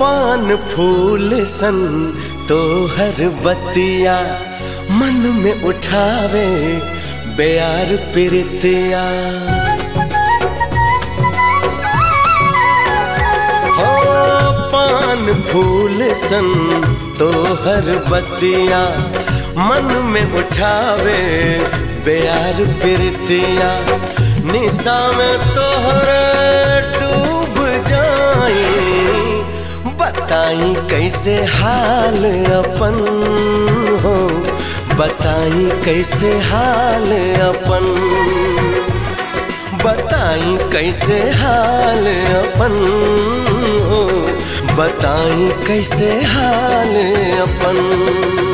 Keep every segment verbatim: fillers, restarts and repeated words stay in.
पान फूल सन तोहर बतिया मन में उठावे बेयार प्रीतिया। हो पान फूल सन तोहर बतिया मन में उठावे बेयार प्रीतिया। निशा में तोहरे डूब जाई बताई कैसे हाल अपन हो, बताई कैसे हाल अपन, बताई कैसे हाल अपन हो, बताई कैसे हाल अपन।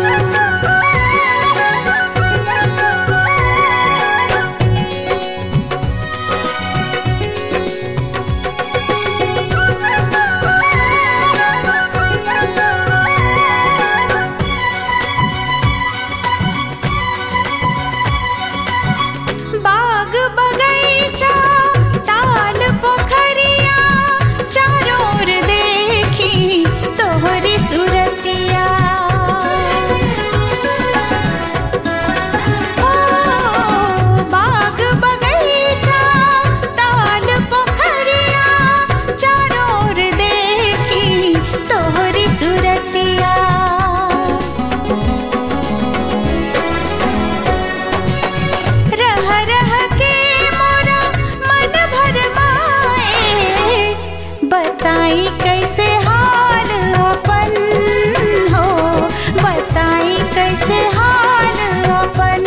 कैसे हाल अपन हो, बताई कैसे हाल अपन,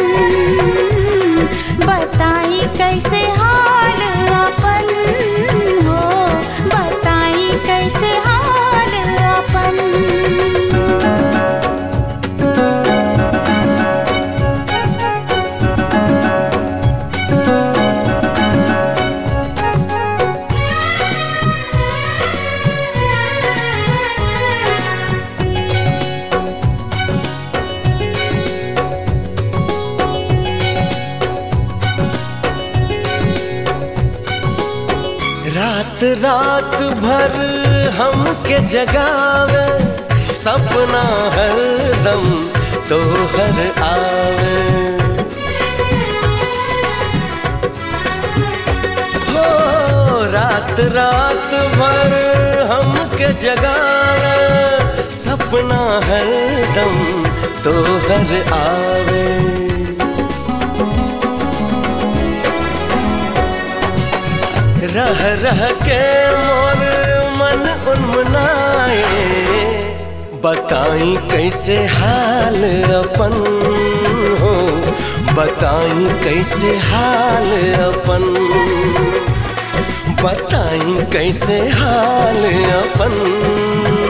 बताई कैसे हाल अपन हो, बताई कैसे हाल अपन। रात रात भर हमके जगावे सपना हरदम तोहर आवे। हो रात रात भर हमके जगावे सपना हरदम तोहर आवे। रह रह के मोर मन उनमुनाए बताई कैसे हाल अपन हो, बताई कैसे हाल अपन, बताई कैसे हाल अपन।